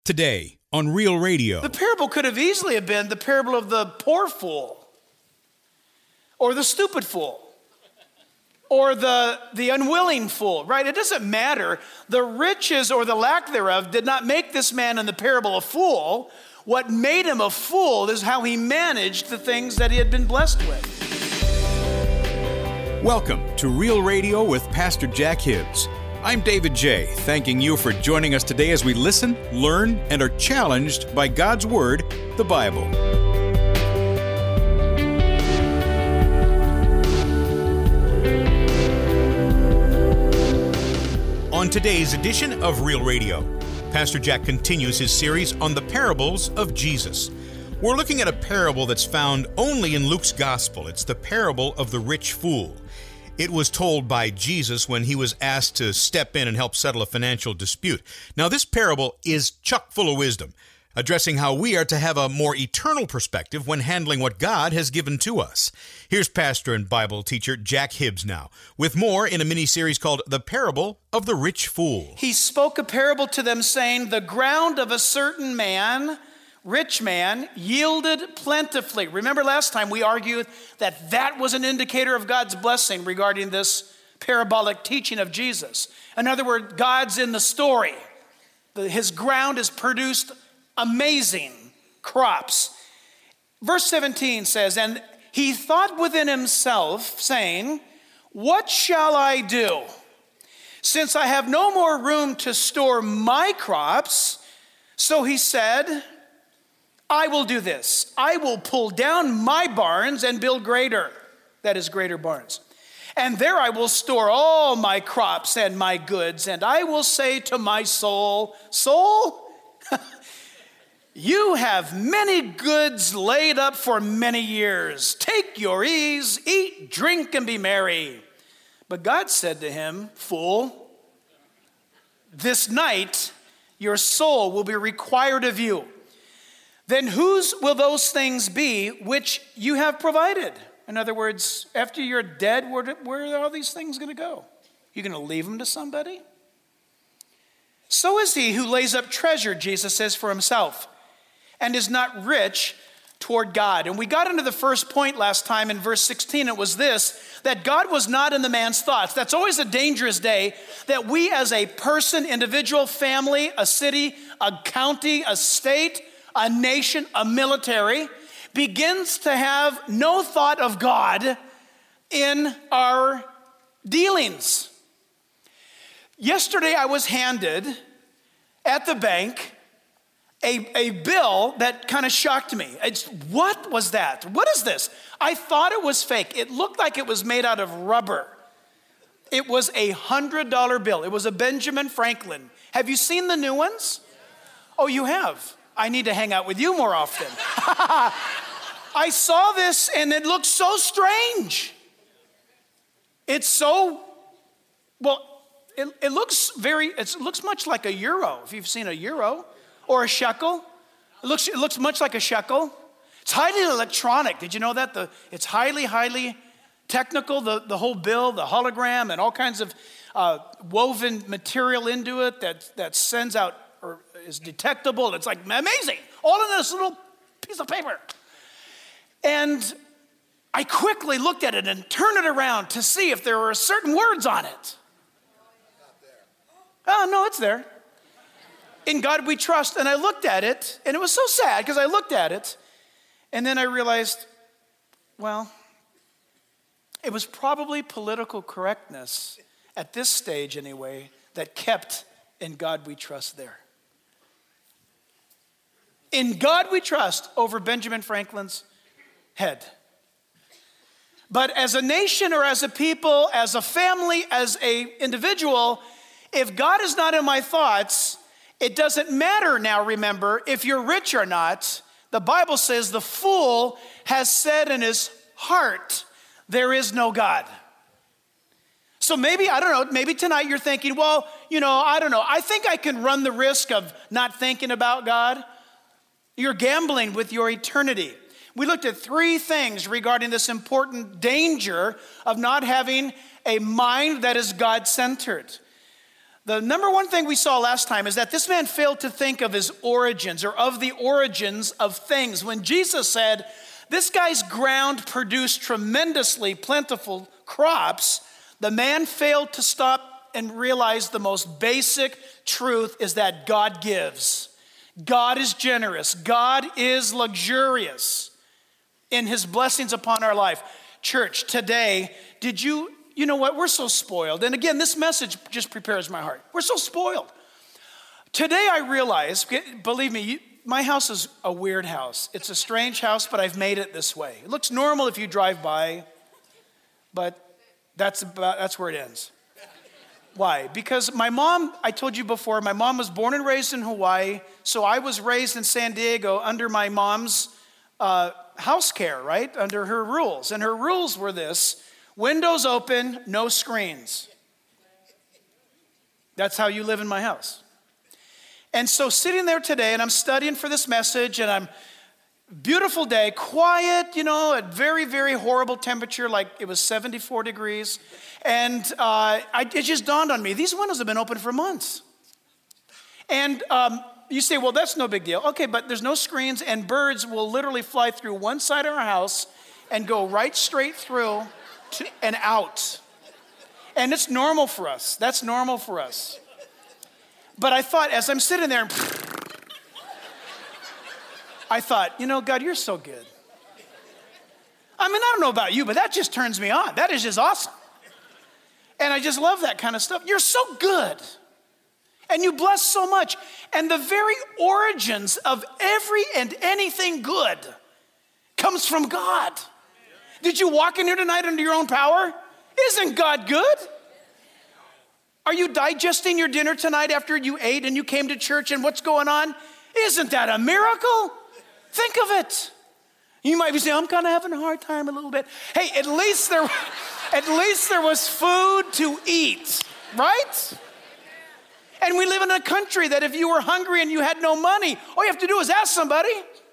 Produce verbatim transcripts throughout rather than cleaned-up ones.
Today on Real Radio. The parable could have easily have been the parable of the poor fool, or the stupid fool, or the, the unwilling fool, right? It doesn't matter. The riches or the lack thereof did not make this man in the parable a fool. What made him a fool is how he managed the things that he had been blessed with. Welcome to Real Radio with Pastor Jack Hibbs. I'm David J., thanking you for joining us today as we listen, learn, and are challenged by God's Word, the Bible. On today's edition of Real Radio, Pastor Jack continues his series on the parables of Jesus. We're looking at a parable that's found only in Luke's Gospel. It's the parable of the rich fool. It was told by Jesus when he was asked to step in and help settle a financial dispute. Now, this parable is chock full of wisdom, addressing how we are to have a more eternal perspective when handling what God has given to us. Here's pastor and Bible teacher Jack Hibbs now, with more in a mini-series called The Parable of the Rich Fool. He spoke a parable to them, saying, the ground of a certain man, rich man, yielded plentifully. Remember last time we argued that that was an indicator of God's blessing regarding this parabolic teaching of Jesus. In other words, God's in the story. His ground has produced amazing crops. Verse seventeen says, and he thought within himself, saying, what shall I do? Since I have no more room to store my crops. So he said, I will do this. I will pull down my barns and build greater, that is greater barns. And there I will store all my crops and my goods. And I will say to my soul, soul, you have many goods laid up for many years. Take your ease, eat, drink, and be merry. But God said to him, fool, this night your soul will be required of you. Then whose will those things be which you have provided? In other words, after you're dead, where, where are all these things going to go? You're going to leave them to somebody? So is he who lays up treasure, Jesus says, for himself, and is not rich toward God. And we got into the first point last time in verse sixteen. It was this, that God was not in the man's thoughts. That's always a dangerous day, that we as a person, individual, family, a city, a county, a state, a nation, a military, begins to have no thought of God in our dealings. Yesterday I was handed at the bank a, a bill that kind of shocked me. It's, what was that? What is this? I thought it was fake. It looked like it was made out of rubber. It was a one hundred dollar bill. It was a Benjamin Franklin. Have you seen the new ones? Oh, you have? I need to hang out with you more often. I saw this and it looked so strange. It's so, well, it, it looks very, it looks much like a euro. If you've seen a euro or a shekel, it looks, it looks much like a shekel. It's highly electronic. Did you know that? The, it's highly, highly technical, the, the whole bill, the hologram, and all kinds of uh, woven material into it that, that sends out or is detectable. It's like amazing, all in this little piece of paper. And I quickly looked at it and turned it around to see if there were certain words on it. Oh, no, it's there. In God we trust. And I looked at it, and it was so sad because I looked at it, and then I realized, well, it was probably political correctness at this stage anyway that kept in God we trust there. In God we trust over Benjamin Franklin's head. But as a nation or as a people, as a family, as an individual, if God is not in my thoughts, it doesn't matter now, remember, if you're rich or not. The Bible says the fool has said in his heart, there is no God. So maybe, I don't know, maybe tonight you're thinking, well, you know, I don't know. I think I can run the risk of not thinking about God. You're gambling with your eternity. We looked at three things regarding this important danger of not having a mind that is God-centered. The number one thing we saw last time is that this man failed to think of his origins or of the origins of things. When Jesus said, this guy's ground produced tremendously plentiful crops, the man failed to stop and realize the most basic truth is that God gives. God is generous. God is luxurious in his blessings upon our life. Church, today, did you, you know what? We're so spoiled. And again, this message just prepares my heart. We're so spoiled. Today I realize, believe me, you, my house is a weird house. It's a strange house, but I've made it this way. It looks normal if you drive by, but that's about, that's where it ends. Why? Because my mom, I told you before, my mom was born and raised in Hawaii, so I was raised in San Diego under my mom's uh, house care, right? Under her rules. And her rules were this: windows open, no screens. That's how you live in my house. And so sitting there today, and I'm studying for this message, and I'm, beautiful day, quiet, you know, at very, very horrible temperature, like it was seventy-four degrees. And uh, I, it just dawned on me, these windows have been open for months. And um, you say, well, that's no big deal. Okay, but there's no screens, and birds will literally fly through one side of our house and go right straight through to, and out. And it's normal for us. That's normal for us. But I thought, as I'm sitting there, I thought, you know, God, you're so good. I mean, I don't know about you, but that just turns me on. That is just awesome. And I just love that kind of stuff. You're so good. And you bless so much. And the very origins of every and anything good comes from God. Did you walk in here tonight under your own power? Isn't God good? Are you digesting your dinner tonight after you ate and you came to church and what's going on? Isn't that a miracle? Think of it. You might be saying, I'm kind of having a hard time a little bit. Hey, at least there, at least there was food to eat, right? And we live in a country that if you were hungry and you had no money, all you have to do is ask somebody.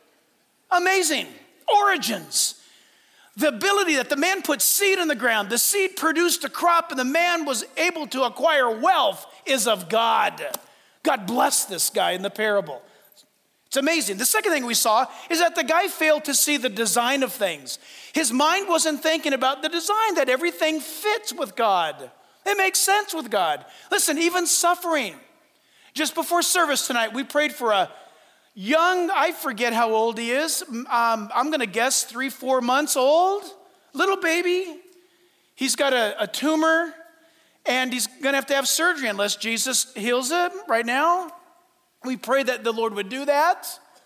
Amazing. Origins. The ability that the man put seed in the ground, the seed produced a crop, and the man was able to acquire wealth is of God. God blessed this guy in the parable. It's amazing. The second thing we saw is that the guy failed to see the design of things. His mind wasn't thinking about the design, that everything fits with God. It makes sense with God. Listen, even suffering. Just before service tonight, we prayed for a young, I forget how old he is. Um, I'm going to guess three, four months old. Little baby. He's got a, a tumor, and he's going to have to have surgery unless Jesus heals him right now. We pray that the Lord would do that.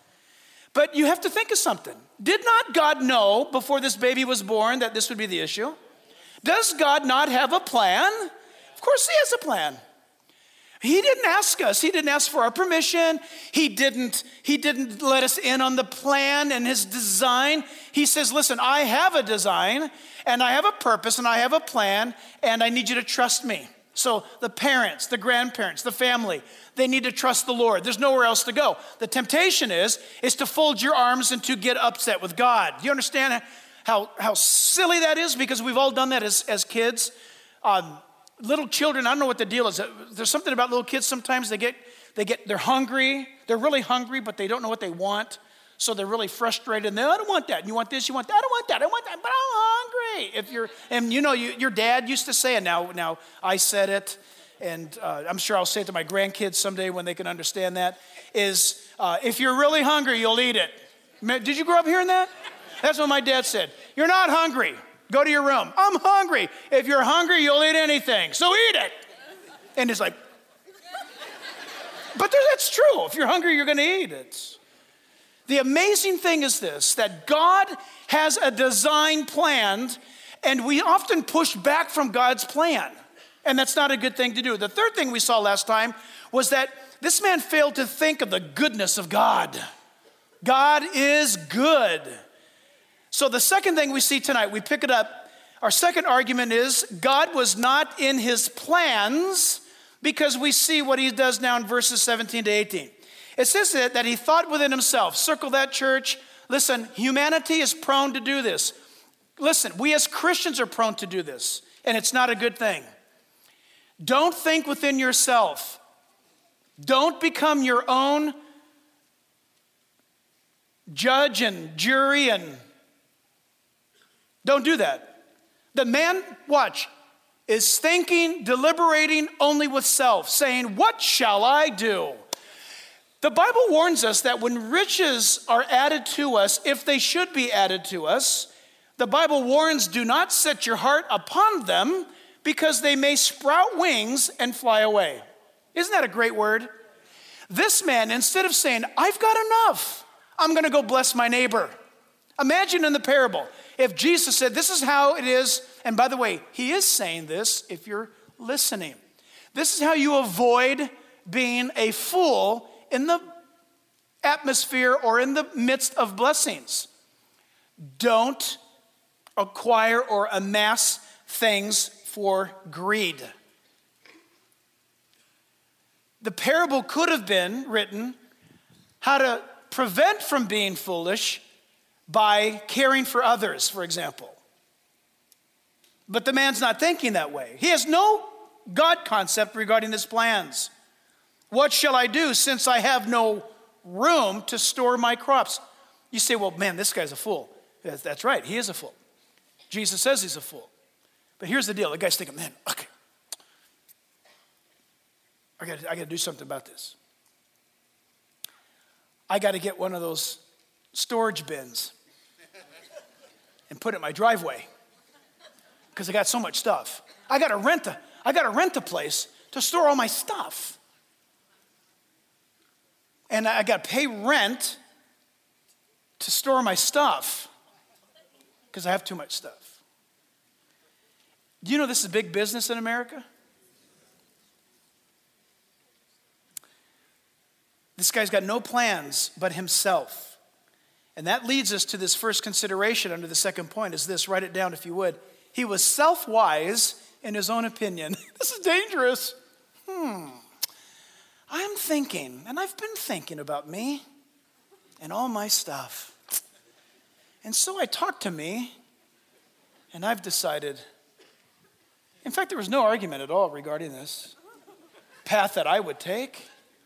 But you have to think of something. Did not God know before this baby was born that this would be the issue? Does God not have a plan? Of course he has a plan. He didn't ask us. He didn't ask for our permission. He didn't, he didn't let us in on the plan and his design. He says, listen, I have a design and I have a purpose and I have a plan and I need you to trust me. So the parents, the grandparents, the family, they need to trust the Lord. There's nowhere else to go. The temptation is, is to fold your arms and to get upset with God. You understand how, how silly that is? Because we've all done that as, as kids. Um, little children, I don't know what the deal is. There's something about little kids sometimes, they get, they get, they're hungry. They're really hungry, but they don't know what they want. So they're really frustrated. And they, I don't want that. And you want this, you want that. I don't want that. I want that, but I'm hungry. If you're, and you know, you, your dad used to say, and now, now I said it, and uh, I'm sure I'll say it to my grandkids someday when they can understand that, is uh, if you're really hungry, you'll eat it. Did you grow up hearing that? That's what my dad said. You're not hungry. Go to your room. I'm hungry. If you're hungry, you'll eat anything. So eat it. And it's like, but that's true. If you're hungry, you're going to eat it. The amazing thing is this, that God has a design planned, and we often push back from God's plan. And that's not a good thing to do. The third thing we saw last time was that this man failed to think of the goodness of God. God is good. So the second thing we see tonight, we pick it up. Our second argument is God was not in his plans, because we see what he does now in verses seventeen to eighteen. It says that, that he thought within himself. Circle that, church. Listen, humanity is prone to do this. Listen, we as Christians are prone to do this, and it's not a good thing. Don't think within yourself. Don't become your own judge and jury, and don't do that. The man, watch, is thinking, deliberating only with self, saying, what shall I do? The Bible warns us that when riches are added to us, if they should be added to us, the Bible warns, do not set your heart upon them, because they may sprout wings and fly away. Isn't that a great word? This man, instead of saying, I've got enough, I'm gonna go bless my neighbor. Imagine in the parable, if Jesus said, this is how it is, and by the way, he is saying this if you're listening. This is how you avoid being a fool in the atmosphere or in the midst of blessings. Don't acquire or amass things for greed. The parable could have been written how to prevent from being foolish by caring for others, for example. But the man's not thinking that way. He has no God concept regarding his plans. What shall I do since I have no room to store my crops? You say, well, man, this guy's a fool. That's right, he is a fool. Jesus says he's a fool. But here's the deal. The guy's thinking, man, okay, I got I got to do something about this. I got to get one of those storage bins and put it in my driveway because I got so much stuff. I got to rent a I got to rent a place to store all my stuff. And I got to pay rent to store my stuff because I have too much stuff. Do you know this is big business in America? This guy's got no plans but himself. And that leads us to this first consideration under the second point is this, write it down if you would. He was self-wise in his own opinion. This is dangerous. Hmm. I'm thinking, and I've been thinking about me and all my stuff. And so I talked to me, and I've decided, in fact, there was no argument at all regarding this path that I would take.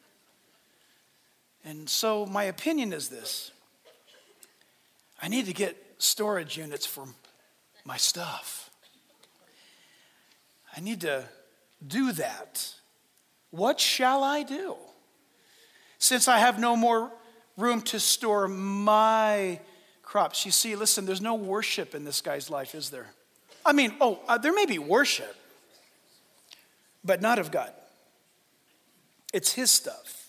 And so my opinion is this. I need to get storage units for my stuff. I need to do that. What shall I do? Since I have no more room to store my crops. You see, listen, there's no worship in this guy's life, is there? I mean, oh, uh, there may be worship, but not of God. It's his stuff.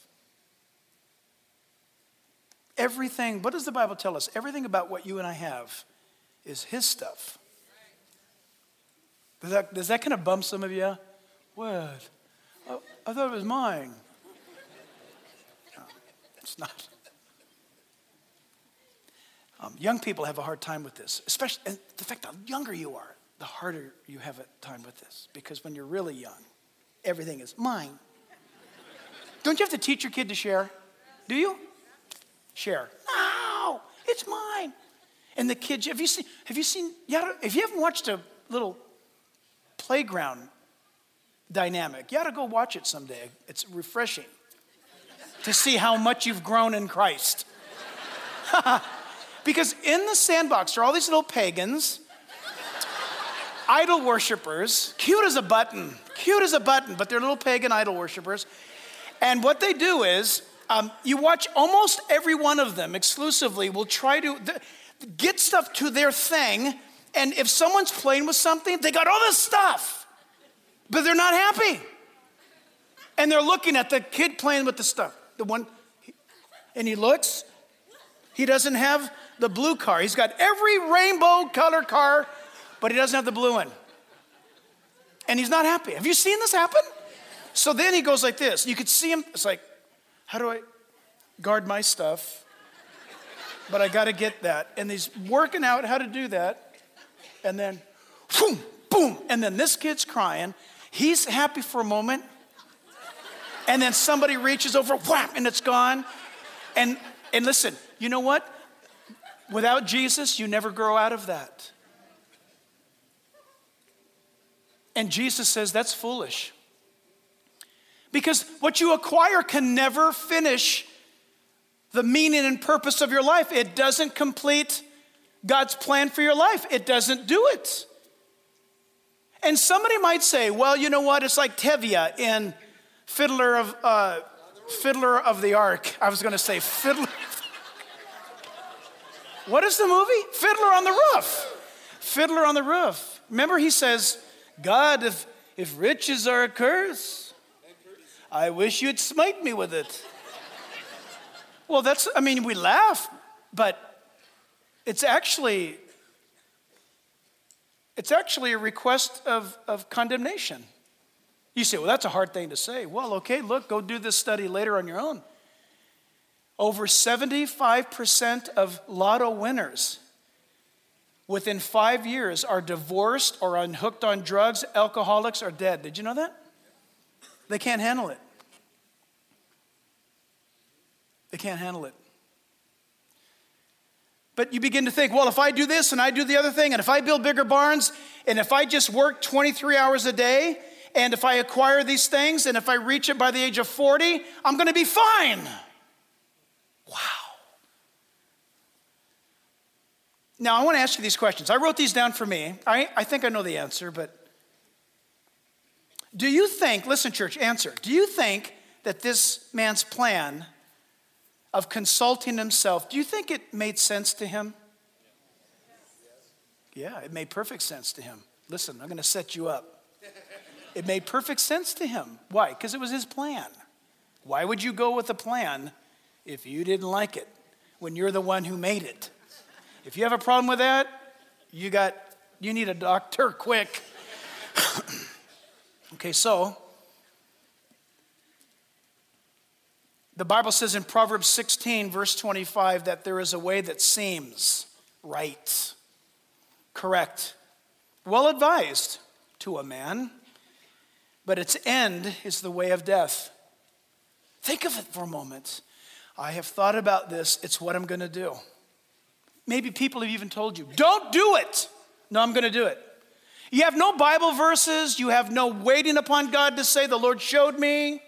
Everything, what does the Bible tell us? Everything about what you and I have is his stuff. Does that, does that kind of bum some of you? What? Oh, I thought it was mine. No, it's not. Um, young people have a hard time with this, especially, and the fact the younger you are, the harder you have a time with this. Because when you're really young, everything is mine. Don't you have to teach your kid to share? Do you? Share. No, it's mine. And the kids, have you seen, have you seen, if you haven't watched a little playground dynamic, you ought to go watch it someday. It's refreshing to see how much you've grown in Christ. Because in the sandbox are all these little pagans, idol worshipers, cute as a button, cute as a button, but they're little pagan idol worshipers. And what they do is, um, you watch almost every one of them exclusively will try to th- get stuff to their thing. And if someone's playing with something, they got all this stuff, but they're not happy. And they're looking at the kid playing with the stuff. The one, and he looks, he doesn't have the blue car. He's got every rainbow color car, but he doesn't have the blue one. And he's not happy. Have you seen this happen? So then he goes like this. You could see him, it's like, how do I guard my stuff? But I got to get that. And he's working out how to do that. And then, boom, boom. And then this kid's crying. He's happy for a moment. And then somebody reaches over, whap, and it's gone. And and listen, you know what? Without Jesus, you never grow out of that. And Jesus says, that's foolish. Because what you acquire can never finish the meaning and purpose of your life. It doesn't complete God's plan for your life. It doesn't do it. And somebody might say, well, you know what? It's like Tevye in Fiddler of uh, Fiddler of the Ark. I was going to say Fiddler. What is the movie? Fiddler on the Roof. Fiddler on the Roof. Remember, he says, God, if, if riches are a curse, I wish you'd smite me with it. Well, that's, I mean, we laugh, but it's actually, it's actually a request of, of condemnation. You say, well, that's a hard thing to say. Well, okay, look, go do this study later on your own. Over seventy-five percent of lotto winners within five years are divorced or hooked on drugs, alcoholics, or dead. Did you know that? They can't handle it. They can't handle it. But you begin to think, well, if I do this and I do the other thing, and if I build bigger barns, and if I just work twenty-three hours a day, and if I acquire these things, and if I reach it by the age of forty, I'm going to be fine. Wow. Now, I want to ask you these questions. I wrote these down for me. I, I think I know the answer, but do you think, listen, church, answer. Do you think that this man's plan of consulting himself, do you think it made sense to him? Yeah, it made perfect sense to him. Listen, I'm going to set you up. It made perfect sense to him. Why? Because it was his plan. Why would you go with a plan if you didn't like it when you're the one who made it? If you have a problem with that, you got, you need a doctor quick. Okay, so the Bible says in Proverbs sixteen, verse twenty-five, that there is a way that seems right, correct, well advised to a man, but its end is the way of death. Think of it for a moment. I have thought about this. It's what I'm going to do. Maybe people have even told you, don't do it. No, I'm going to do it. You have no Bible verses. You have no waiting upon God to say, the Lord showed me.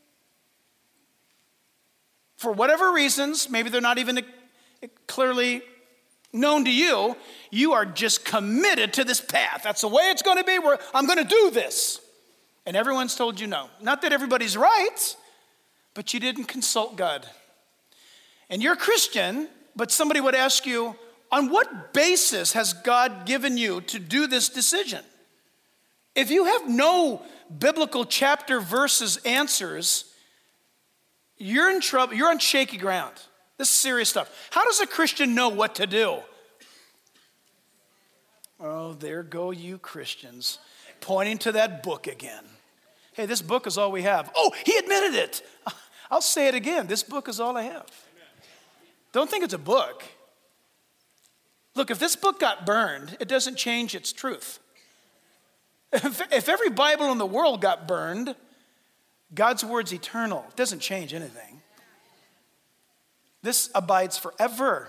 For whatever reasons, maybe they're not even clearly known to you, you are just committed to this path. That's the way it's going to be. Where I'm going to do this. And everyone's told you no. Not that everybody's right, but you didn't consult God. And you're a Christian, but somebody would ask you, on what basis has God given you to do this decision? If you have no biblical chapter, verses, answers, you're in trouble. You're on shaky ground. This is serious stuff. How does a Christian know what to do? Oh, there go you Christians, pointing to that book again. Hey, this book is all we have. Oh, he admitted it. I'll say it again. This book is all I have. Don't think it's a book. Look, if this book got burned, it doesn't change its truth. If, if every Bible in the world got burned, God's word's eternal. It doesn't change anything. This abides forever.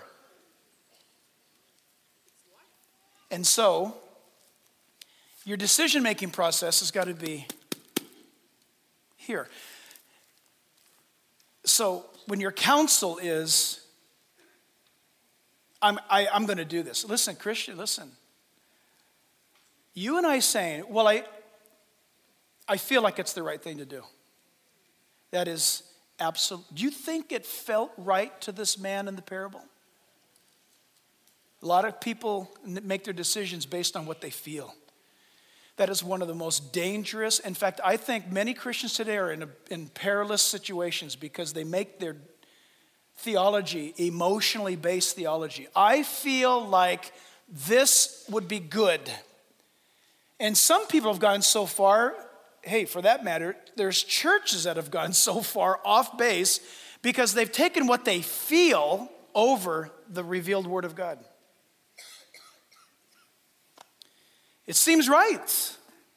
And so, your decision-making process has got to be here. So, when your counsel is, I'm, I, I'm going to do this. Listen, Christian, listen. You and I saying, well, I, I feel like it's the right thing to do. That is absolute. Do you think it felt right to this man in the parable? A lot of people make their decisions based on what they feel. That is one of the most dangerous. In fact, I think many Christians today are in, a, in perilous situations because they make their theology emotionally based theology. I feel like this would be good. And some people have gone so far, hey, for that matter, there's churches that have gone so far off base because they've taken what they feel over the revealed word of God. It seems right.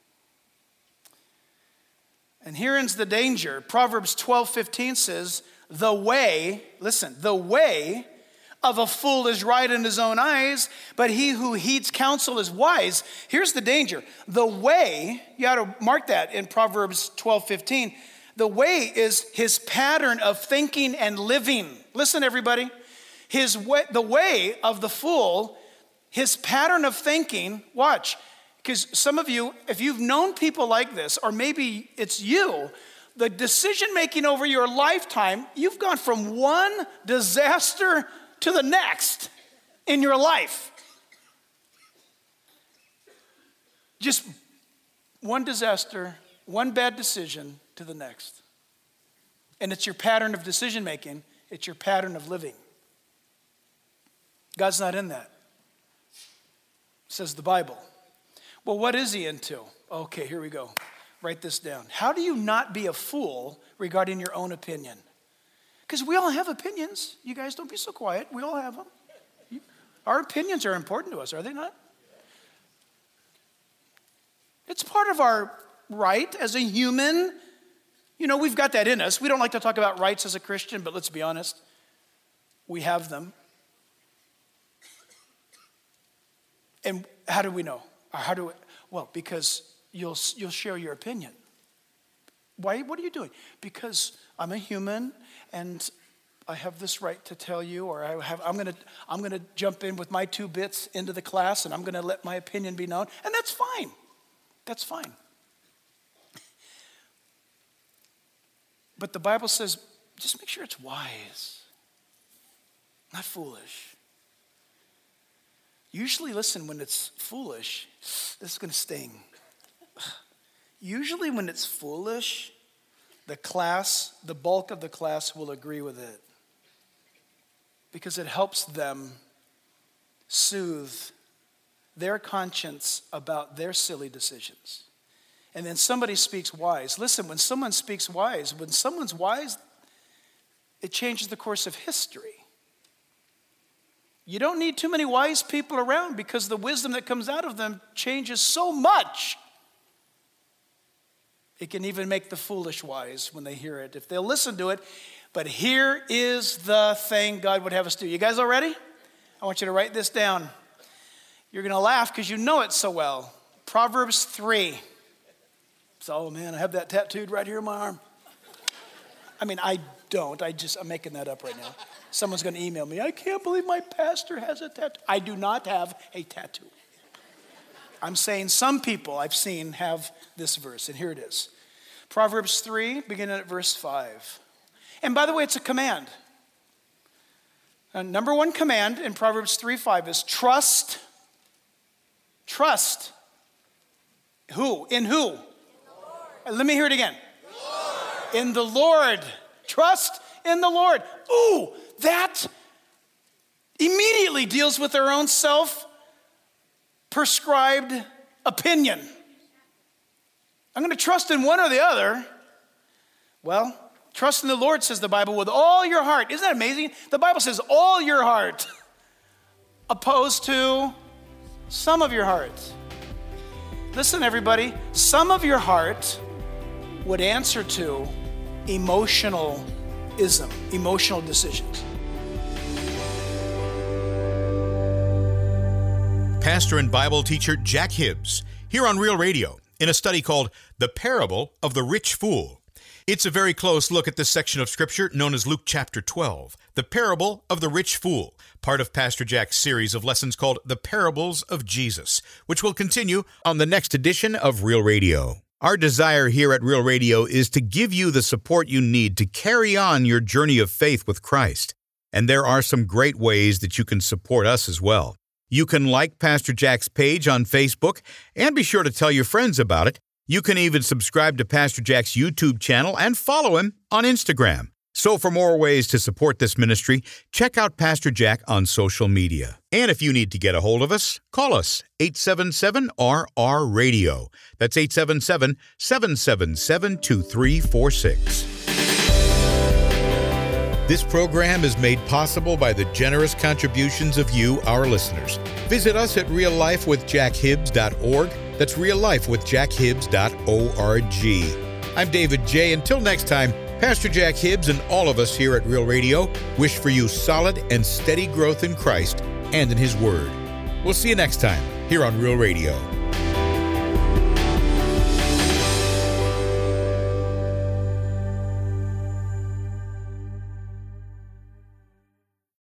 And here's the danger. Proverbs twelve fifteen says, the way, listen, the way of a fool is right in his own eyes, but he who heeds counsel is wise. Here's the danger. The way, you ought to mark that in Proverbs twelve fifteen, The way is his pattern of thinking and living. Listen, everybody. His way, the way of the fool, his pattern of thinking, watch, because some of you, if you've known people like this, or maybe it's you, the decision making over your lifetime, you've gone from one disaster to the next in your life. Just one disaster, one bad decision to the next. And it's your pattern of decision making, it's your pattern of living. God's not in that, says the Bible. Well, what is he into? Okay, here we go. Write this down. How do you not be a fool regarding your own opinion? Because we all have opinions. You guys don't be so quiet. We all have them. Our opinions are important to us, are they not? It's part of our right as a human. You know, we've got that in us. We don't like to talk about rights as a Christian, but let's be honest. We have them. And how do we know? Or how do we, well, because you'll you'll share your opinion. Why? What are you doing? Because I'm a human and I have this right to tell you, or I have, I'm gonna I'm gonna jump in with my two bits into the class and I'm gonna let my opinion be known, and that's fine. That's fine. But the Bible says, just make sure it's wise, not foolish. Usually, listen, when it's foolish, this is going to sting. Usually when it's foolish, the class, the bulk of the class will agree with it because it helps them soothe their conscience about their silly decisions. And then somebody speaks wise. Listen, when someone speaks wise, when someone's wise, it changes the course of history. You don't need too many wise people around because the wisdom that comes out of them changes so much. It can even make the foolish wise when they hear it, if they'll listen to it. But here is the thing God would have us do. You guys all ready? I want you to write this down. You're going to laugh because you know it so well. Proverbs three. So, oh man, I have that tattooed right here on my arm. I mean, I don't. I just, I'm making that up right now. Someone's going to email me. I can't believe my pastor has a tattoo. I do not have a tattoo. I'm saying some people I've seen have this verse, and here it is. Proverbs three, beginning at verse five. And by the way, it's a command. Uh, number one command in Proverbs three five is trust. Trust. Who? In who? Uh, let me hear it again. The in the Lord. Trust in the Lord. Ooh, that immediately deals with our own self-prescribed opinion. I'm going to trust in one or the other. Well, trust in the Lord, says the Bible, with all your heart. Isn't that amazing? The Bible says all your heart, opposed to some of your heart. Listen, everybody, some of your heart would answer to emotionalism, emotional decisions. Pastor and Bible teacher Jack Hibbs, here on Real Radio, in a study called The Parable of the Rich Fool. It's a very close look at this section of Scripture known as Luke chapter twelve, the parable of the rich fool, part of Pastor Jack's series of lessons called The Parables of Jesus, which will continue on the next edition of Real Radio. Our desire here at Real Radio is to give you the support you need to carry on your journey of faith with Christ. And there are some great ways that you can support us as well. You can like Pastor Jack's page on Facebook and be sure to tell your friends about it. You can even subscribe to Pastor Jack's YouTube channel and follow him on Instagram. So for more ways to support this ministry, check out Pastor Jack on social media. And if you need to get a hold of us, call us, eight seven seven R R radio. That's eight seven seven, seven seven seven, two three four six. This program is made possible by the generous contributions of you, our listeners. Visit us at real life with jack hibbs dot org. That's real life with jack hibbs dot org. I'm David J. Until next time, Pastor Jack Hibbs and all of us here at Real Radio wish for you solid and steady growth in Christ and in His Word. We'll see you next time here on Real Radio.